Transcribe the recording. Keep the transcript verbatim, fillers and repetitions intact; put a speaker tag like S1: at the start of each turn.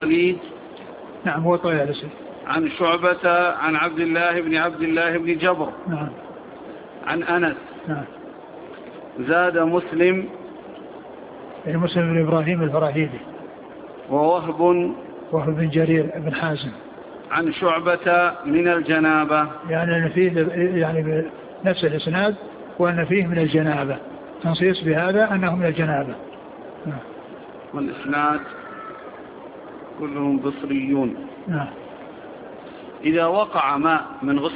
S1: الوليد.
S2: نعم هو طيالسي.
S1: عن شعبة عن عبد الله بن عبد الله بن جبر.
S2: نعم.
S1: عن أنس.
S2: نعم.
S1: زاد مسلم
S2: يعني مسلم بن إبراهيم الفراهيدي.
S1: ووهب
S2: وهب بن جرير بن حازم.
S1: عن شعبة من الجنابة،
S2: يعني أن فيه يعني نفس الإسناد وأن فيه من الجنابة، تنصيص بهذا أنه من الجنابة. نعم.
S1: والإسناد كلهم بصريون.
S2: نعم.
S1: إذا وقع ماء من غسل